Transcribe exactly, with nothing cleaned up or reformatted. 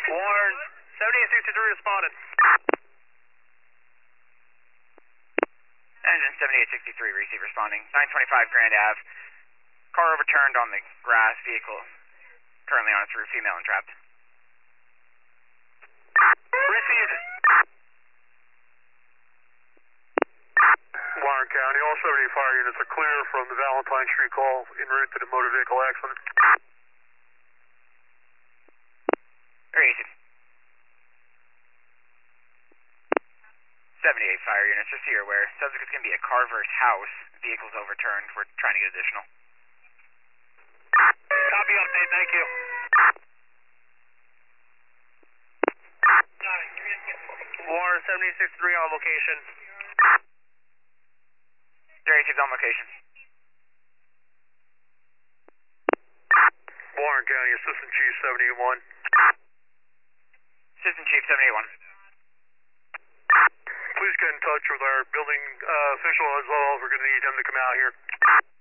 Warren, seventy-eight sixty-three responded. Engine seventy-eight sixty-three, receive responding. nine twenty-five Grand Ave. Car overturned on the grass, vehicle currently on its roof, female entrapped. Received. Warren County, all seventy fire units are clear from the Valentine Street call en route to the motor vehicle accident. Received. seventy-eight fire units, just so you're aware. Subject is going to be at Carver's house. Vehicle's overturned. We're trying to get additional. Copy update, thank you. Warren, seventy-eight sixty-three on location. Received on location. Warren County, Assistant Chief seventy-eight one. Assistant Chief seventy-eight one. Please get in touch with our building uh, official as well. We're going to need him to come out here.